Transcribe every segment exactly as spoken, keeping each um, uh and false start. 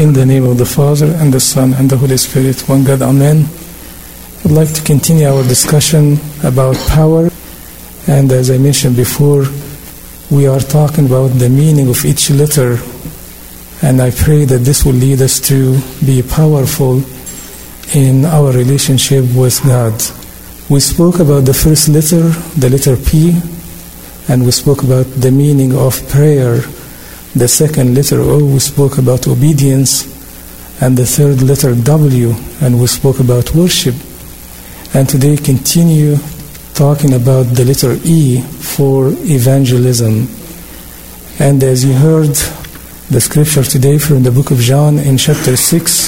In the name of the Father, and the Son, and the Holy Spirit, one God, Amen. I'd like to continue our discussion about power. And as I mentioned before, we are talking about the meaning of each letter. And I pray that this will lead us to be powerful in our relationship with God. We spoke about the first letter, the letter P, and we spoke about the meaning of prayer. The second letter O, we spoke about obedience, and the third letter W, and we spoke about worship. And today continue talking about the letter E for evangelism. And as you heard the scripture today from the book of John in chapter six,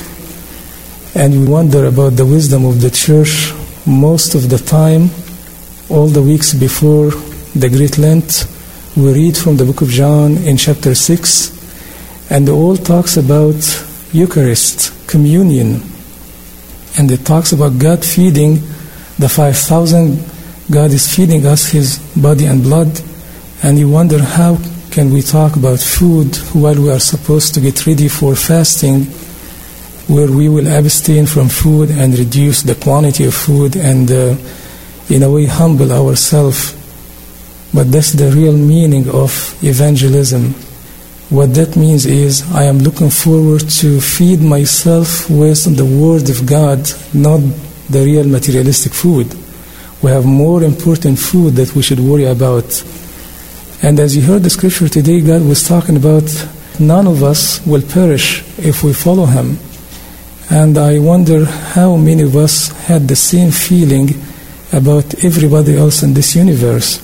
and we wonder about the wisdom of the church most of the time, all the weeks before the Great Lent, we read from the book of John in chapter six, and it all talks about Eucharist, communion. And it talks about God feeding the five thousand. God is feeding us His body and blood. And you wonder, how can we talk about food while we are supposed to get ready for fasting, where we will abstain from food and reduce the quantity of food and uh, in a way humble ourselves. But that's the real meaning of evangelism. What that means is I am looking forward to feed myself with the Word of God, not the real materialistic food. We have more important food that we should worry about. And as you heard the scripture today, God was talking about none of us will perish if we follow Him. And I wonder how many of us had the same feeling about everybody else in this universe.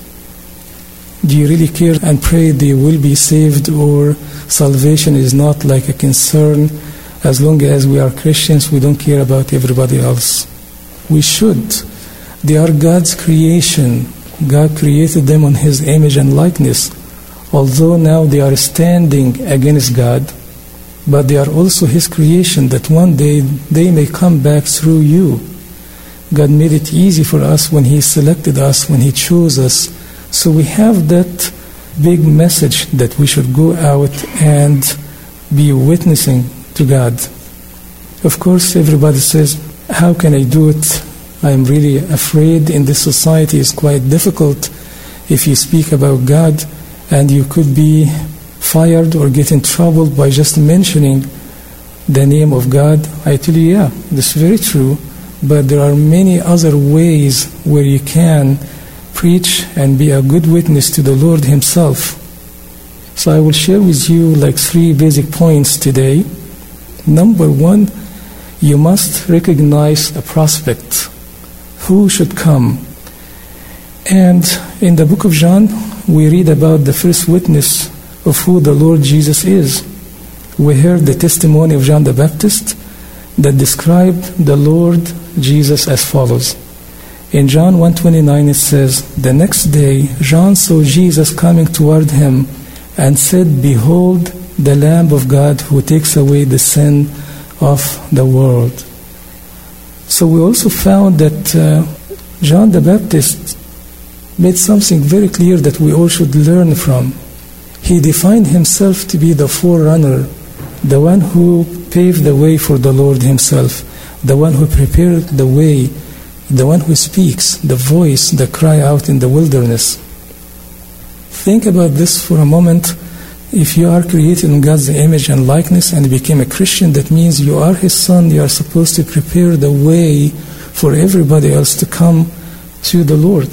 Do you really care and pray they will be saved, or salvation is not like a concern? As long as we are Christians, we don't care about everybody else. We should. They are God's creation. God created them on His image and likeness. Although now they are standing against God, but they are also His creation, that one day they may come back through you. God made it easy for us when He selected us, when He chose us. So we have that big message that we should go out and be witnessing to God. Of course, everybody says, how can I do it? I'm really afraid. In this society it's quite difficult if you speak about God, and you could be fired or get in trouble by just mentioning the name of God. I tell you, yeah, that's very true, but there are many other ways where you can preach and be a good witness to the Lord Himself. So I will share with you like three basic points today. Number one, you must recognize a prospect. Who should come? And in the book of John, we read about the first witness of who the Lord Jesus is. We heard the testimony of John the Baptist that described the Lord Jesus as follows. In John one twenty-nine it says, the next day John saw Jesus coming toward him and said, behold, the Lamb of God who takes away the sin of the world. So we also found that uh, John the Baptist made something very clear that we all should learn from. He defined himself to be the forerunner, the one who paved the way for the Lord Himself, the one who prepared the way, the one who speaks, the voice that cry out in the wilderness. Think about this for a moment. If you are created in God's image and likeness and became a Christian, that means you are His son. You are supposed to prepare the way for everybody else to come to the Lord.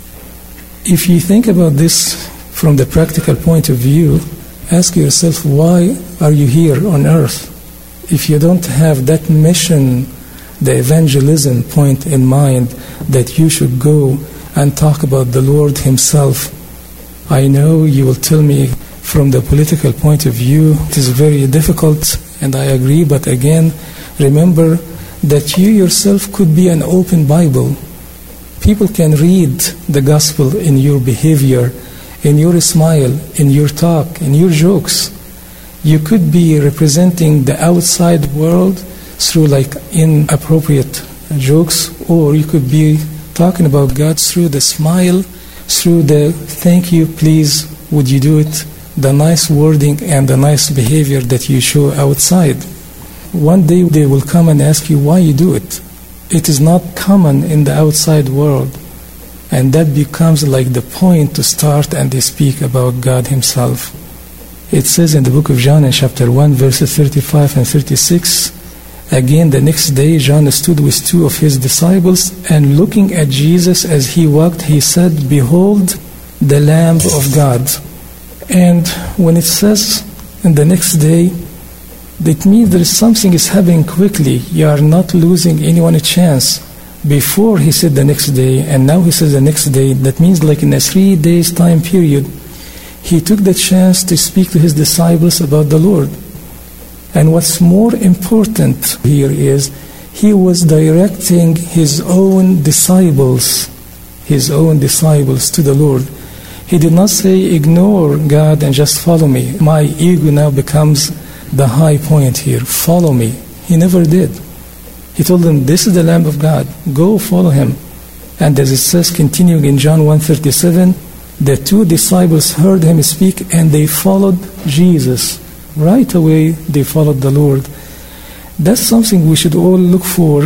If you think about this from the practical point of view, ask yourself, why are you here on earth? If you don't have that mission, the evangelism point in mind, that you should go and talk about the Lord Himself. I know you will tell me from the political point of view it is very difficult, and I agree, but again, remember that you yourself could be an open Bible. People can read the gospel in your behavior, in your smile, in your talk, in your jokes. You could be representing the outside world through like inappropriate jokes, or you could be talking about God through the smile, through the thank you, please, would you do it, the nice wording and the nice behavior that you show outside. one day they will come and ask you why you do it. It is not common in the outside world. And that becomes like the point to start and they speak about God himself. It says in the book of John in chapter one, verses thirty-five and thirty-six, again the next day John stood with two of his disciples, and looking at Jesus as he walked, he said, "Behold, the Lamb of God." And when it says in the next day, that means there is something is happening quickly. You are not losing anyone a chance. Before he said the next day, and now he says the next day, that means like in a three days time period, he took the chance to speak to his disciples about the Lord. And what's more important here is he was directing his own disciples, his own disciples to the Lord. He did not say, ignore God and just follow me. My ego now becomes the high point here. Follow me. He never did. He told them, this is the Lamb of God. Go follow him. And as it says, continuing in John one thirty-seven, the two disciples heard him speak and they followed Jesus. Right away, they followed the Lord. That's something we should all look for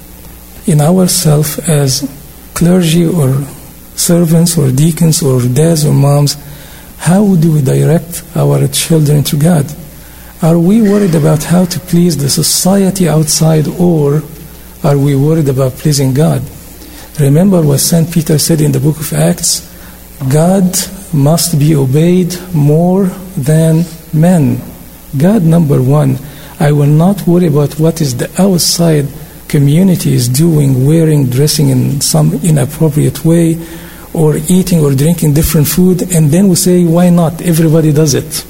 in ourselves as clergy or servants or deacons or dads or moms. How do we direct our children to God? Are we worried about how to please the society outside, or are we worried about pleasing God? Remember what Saint Peter said in the book of Acts, God must be obeyed more than men. God number one. I will not worry about what is the outside community is doing, wearing, dressing in some inappropriate way, or eating or drinking different food, and then we say, why not? Everybody does it.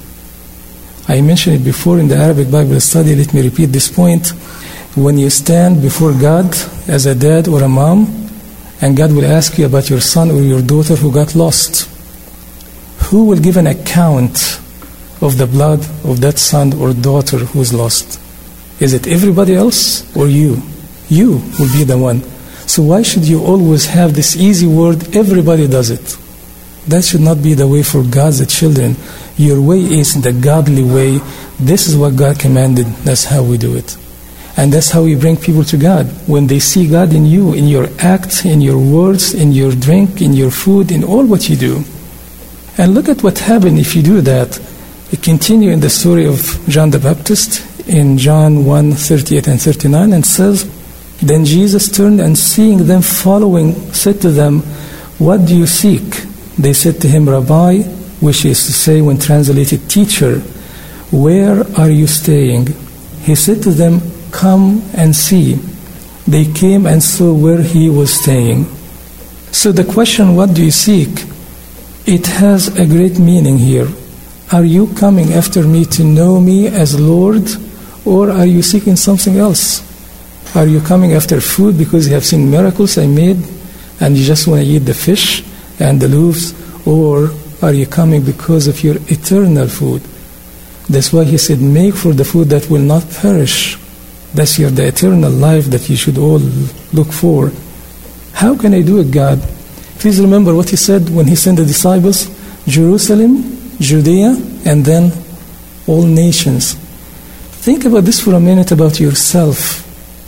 I mentioned it before in the Arabic Bible study. Let me repeat this point. When you stand before God as a dad or a mom, and God will ask you about your son or your daughter who got lost, who will give an account of the blood of that son or daughter who's lost? Is it everybody else or you? You will be the one. So why should you always have this easy word, everybody does it? That should not be the way for God's children. Your way is the godly way. This is what God commanded. That's how we do it. And that's how we bring people to God. When they see God in you, in your acts, in your words, in your drink, in your food, in all what you do. And look at what happened if you do that. We continue in the story of John the Baptist in John one thirty-eight and thirty-nine, and says, then Jesus turned and seeing them following, said to them, what do you seek? They said to him, Rabbi, which is to say, when translated, teacher, where are you staying? He said to them, come and see. They came and saw where he was staying. So the question, what do you seek? It has a great meaning here. Are you coming after me to know me as Lord, or are you seeking something else? Are you coming after food because you have seen miracles I made and you just want to eat the fish and the loaves, or are you coming because of your eternal food? That's why he said, make for the food that will not perish. That's your the eternal life that you should all look for. How can I do it, God? Please remember what he said when he sent the disciples, Jerusalem, Judea, and then all nations. Think about this for a minute about yourself.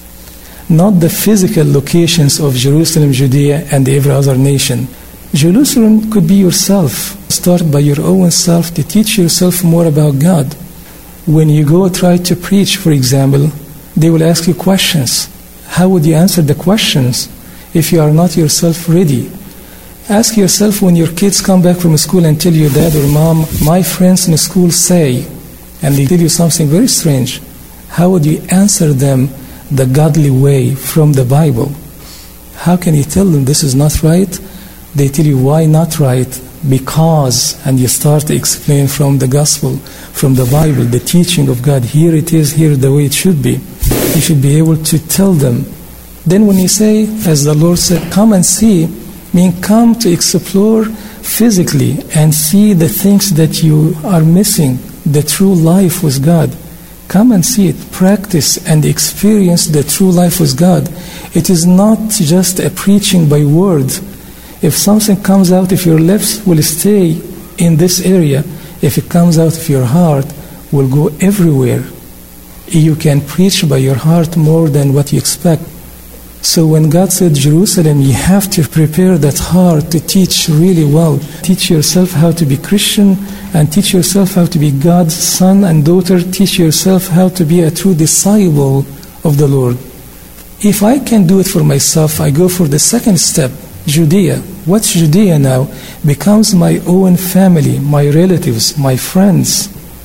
Not the physical locations of Jerusalem, Judea, and every other nation. Jerusalem could be yourself. Start by your own self to teach yourself more about God. When you go try to preach, for example, they will ask you questions. How would you answer the questions if you are not yourself ready? Ask yourself when your kids come back from school and tell you, Dad or Mom, my friends in school say, and they tell you something very strange. How would you answer them the godly way from the Bible? How can you tell them this is not right? They tell you why not right? Because, and you start to explain from the gospel, from the Bible, the teaching of God. Here it is, here the way it should be. You should be able to tell them. Then when you say, as the Lord said, come and see, mean come to explore physically and see the things that you are missing, the true life with God. Come and see it, practice and experience the true life with God. It is not just a preaching by word. If something comes out of your lips, will stay in this area. If it comes out of your heart, will go everywhere. You can preach by your heart more than what you expect. So when God said Jerusalem, you have to prepare that heart to teach really well. Teach yourself how to be Christian and teach yourself how to be God's son and daughter. Teach yourself how to be a true disciple of the Lord. If I can do it for myself, I go for the second step, Judea. What's Judea now? Becomes my own family, my relatives, my friends.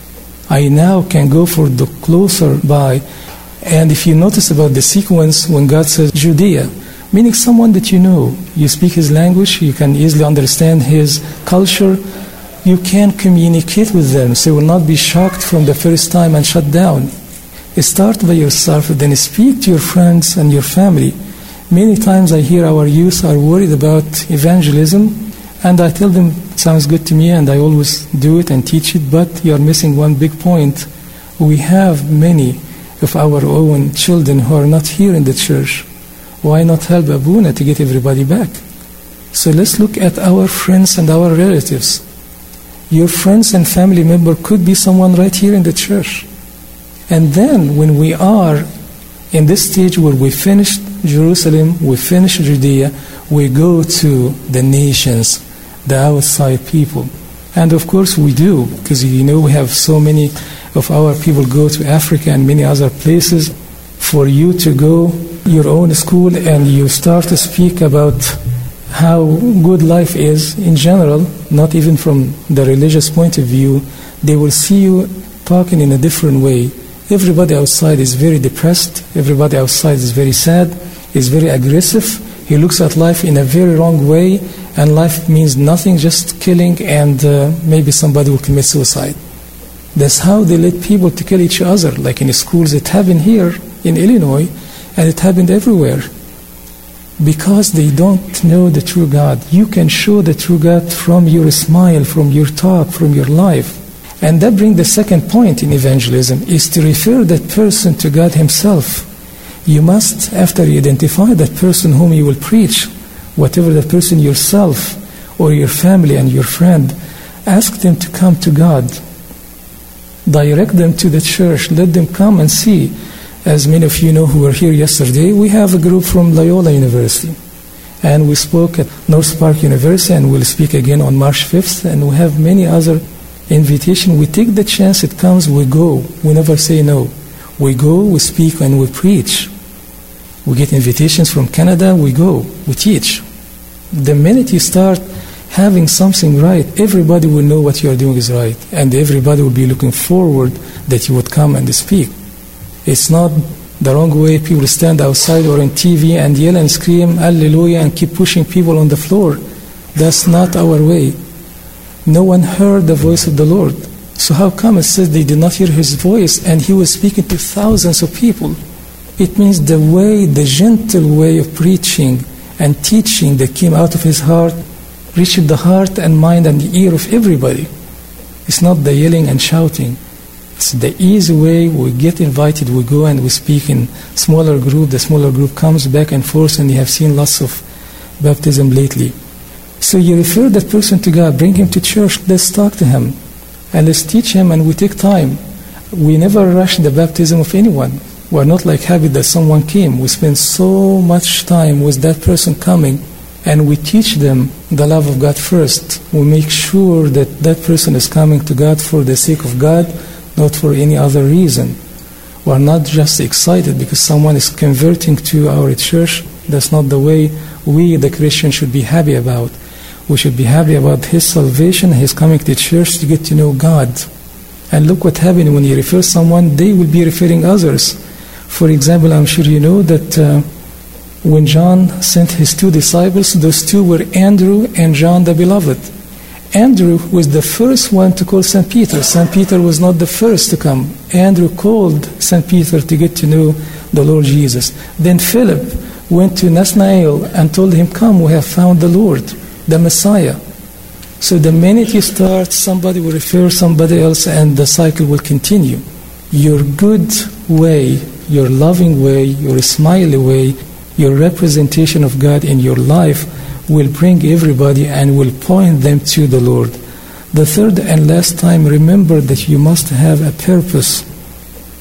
I now can go for the closer by. And if you notice about the sequence when God says Judea, meaning someone that you know, you speak his language, you can easily understand his culture, you can communicate with them, so you will not be shocked from the first time and shut down. Start by yourself, then speak to your friends and your family. Many times I hear our youth are worried about evangelism, and I tell them, it sounds good to me, and I always do it and teach it, but you're missing one big point. We have many of our own children who are not here in the church. Why not help Abuna to get everybody back? So let's look at our friends and our relatives. Your friends and family member could be someone right here in the church. And then when we are in this stage where we finished Jerusalem, we finished Judea, we go to the nations, the outside people. And of course we do, because you know we have so many of our people go to Africa and many other places. For you to go your own school and you start to speak about how good life is in general, not even from the religious point of view, they will see you talking in a different way. Everybody outside is very depressed. Everybody outside is very sad, is very aggressive. He looks at life in a very wrong way, and life means nothing, just killing, and uh, maybe somebody will commit suicide. That's how they let people to kill each other. Like in schools, it happened here in Illinois, and it happened everywhere. Because they don't know the true God. You can show the true God from your smile, from your talk, from your life. And that brings the second point in evangelism, is to refer that person to God himself. You must, after you identify that person whom you will preach, whatever the person yourself or your family and your friend, ask them to come to God. Direct them to the church. Let them come and see. As many of you know who were here yesterday, we have a group from Loyola University. And we spoke at North Park University, and we'll speak again on March fifth. And we have many other invitations. We take the chance it comes, we go. We never say no. We go, we speak, and we preach. We get invitations from Canada, we go, we teach. The minute you start having something right, everybody will know what you are doing is right. And everybody will be looking forward that you would come and speak. It's not the wrong way people stand outside or on T V and yell and scream, hallelujah, and keep pushing people on the floor. That's not our way. No one heard the voice of the Lord. So how come it says they did not hear his voice and he was speaking to thousands of people? It means the way, the gentle way of preaching and teaching that came out of his heart reached the heart and mind and the ear of everybody. It's not the yelling and shouting. It's the easy way. We get invited, we go and we speak in smaller group. The smaller group comes back and forth, and you have seen lots of baptism lately. So you refer that person to God, bring him to church, let's talk to him, and let's teach him, and we take time. We never rush the baptism of anyone. We're not like happy that someone came. We spend so much time with that person coming, and we teach them the love of God first. We make sure that that person is coming to God for the sake of God, not for any other reason. We're not just excited because someone is converting to our church. That's not the way we, the Christians, should be happy about. We should be happy about his salvation, his coming to church to get to know God. And look what happened when you refer someone, they will be referring others. For example, I'm sure you know that uh, when John sent his two disciples, those two were Andrew and John the Beloved. Andrew was the first one to call Saint Peter. Saint Peter was not the first to come. Andrew called Saint Peter to get to know the Lord Jesus. Then Philip went to Nathanael and told him, come, we have found the Lord, the Messiah. So the minute you start, somebody will refer somebody else and the cycle will continue. Your good way, your loving way, your smiley way, your representation of God in your life will bring everybody and will point them to the Lord. The third and last time, remember that you must have a purpose.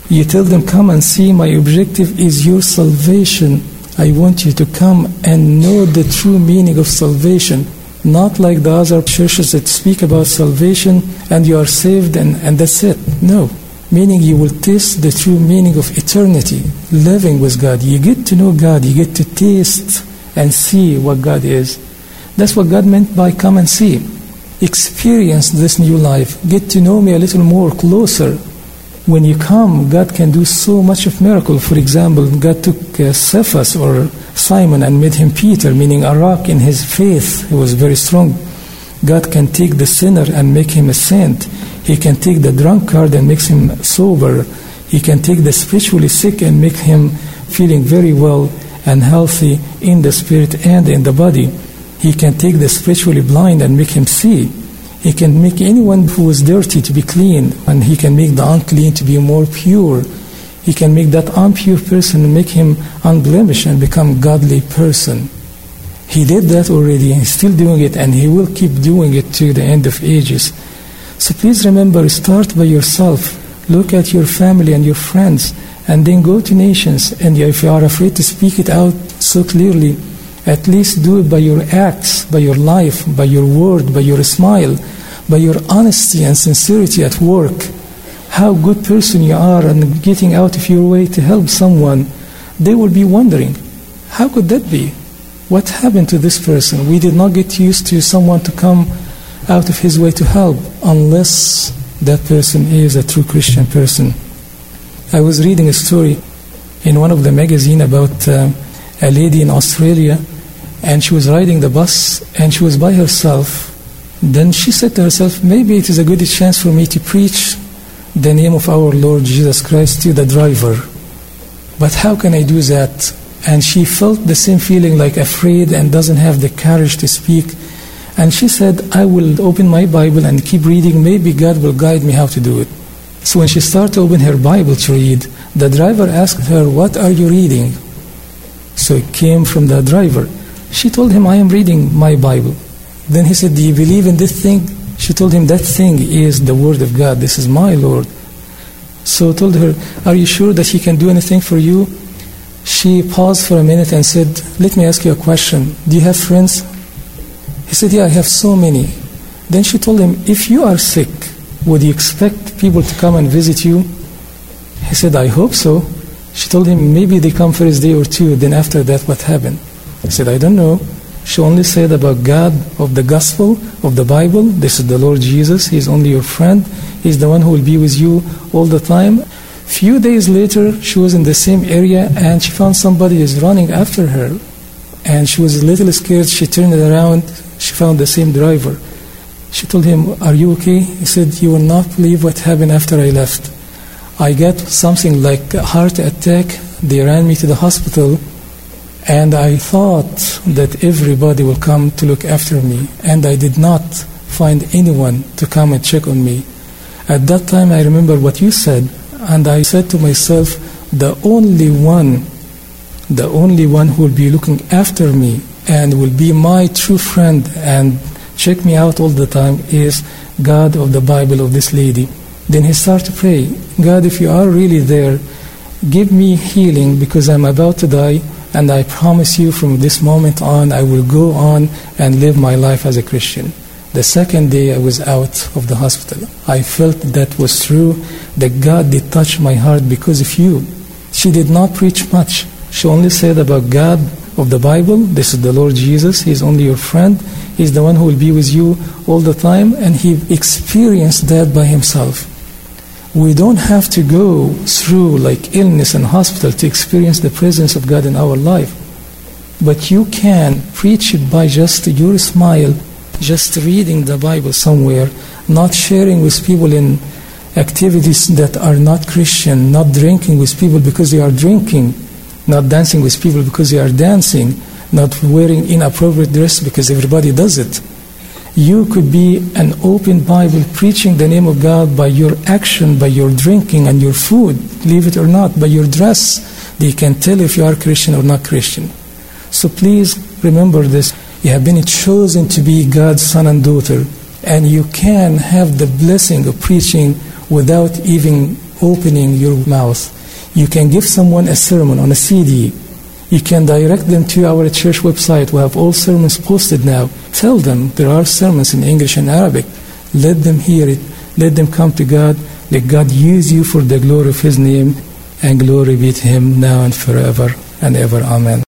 You tell them, come and see, my objective is your salvation. I want you to come and know the true meaning of salvation. Not like the other churches that speak about salvation and you are saved and, and that's it. No. Meaning you will taste the true meaning of eternity, living with God. You get to know God. You get to taste and see what God is. That's what God meant by come and see. Experience this new life. Get to know me a little more closer. When you come, God can do so much of miracle. For example, God took uh, Cephas or Simon and made him Peter, meaning a rock in his faith. He was very strong. God can take the sinner and make him a saint. He can take the drunkard and makes him sober. He can take the spiritually sick and make him feeling very well and healthy in the spirit and in the body. He can take the spiritually blind and make him see. He can make anyone who is dirty to be clean, and he can make the unclean to be more pure. He can make that impure person and make him unblemished and become godly person. He did that already, and he's still doing it, and he will keep doing it to the end of ages. So please remember, start by yourself. Look at your family and your friends, and then go to nations. And if you are afraid to speak it out so clearly, at least do it by your acts, by your life, by your word, by your smile, by your honesty and sincerity at work. How good person you are and getting out of your way to help someone. They will be wondering, how could that be? What happened to this person? We did not get used to someone to come out of his way to help unless that person is a true Christian person. I was reading a story in one of the magazines about uh, a lady in Australia, and she was riding the bus and she was by herself. Then she said to herself, maybe it is a good chance for me to preach the name of our Lord Jesus Christ to the driver. But how can I do that? And she felt the same feeling, like afraid and doesn't have the courage to speak. And she said, I will open my Bible and keep reading. Maybe God will guide me how to do it. So when she started to open her Bible to read, the driver asked her, what are you reading? So it came from the driver. She told him, I am reading my Bible. Then he said, do you believe in this thing? She told him, that thing is the Word of God. This is my Lord. So told her, are you sure that He can do anything for you? She paused for a minute and said, let me ask you a question. Do you have friends? He said, yeah, I have so many. Then she told him, if you are sick, would you expect people to come and visit you? He said, I hope so. She told him, maybe they come for a day or two. Then after that, what happened? He said, I don't know. She only said about God, of the gospel, of the Bible. This is the Lord Jesus. He's only your friend. He's the one who will be with you all the time. Few days later, she was in the same area and she found somebody is running after her. And she was a little scared. She turned around. She found the same driver. She told him, are you okay? He said, you will not believe what happened after I left. I got something like a heart attack. They ran me to the hospital. And I thought that everybody will come to look after me. And I did not find anyone to come and check on me. At that time, I remember what you said. And I said to myself, the only one, the only one who will be looking after me and will be my true friend and check me out all the time is God of the Bible of this lady. Then he started to pray, God, if you are really there, give me healing because I'm about to die. And I promise you from this moment on, I will go on and live my life as a Christian. The second day I was out of the hospital, I felt that was true, that God did touch my heart because of you. She did not preach much. She only said about God of the Bible, this is the Lord Jesus, He's only your friend, He's the one who will be with you all the time, and he experienced that by himself. We don't have to go through like illness and hospital to experience the presence of God in our life. But you can preach it by just your smile, just reading the Bible somewhere, not sharing with people in activities that are not Christian, not drinking with people because they are drinking, not dancing with people because they are dancing, not wearing inappropriate dress because everybody does it. You could be an open Bible preaching the name of God by your action, by your drinking and your food, believe it or not, by your dress. They can tell if you are Christian or not Christian. So please remember this. You have been chosen to be God's son and daughter, and you can have the blessing of preaching without even opening your mouth. You can give someone a sermon on a C D. You can direct them to our church website. We have all sermons posted now. Tell them there are sermons in English and Arabic. Let them hear it. Let them come to God. Let God use you for the glory of His name, and glory be to Him now and forever and ever. Amen.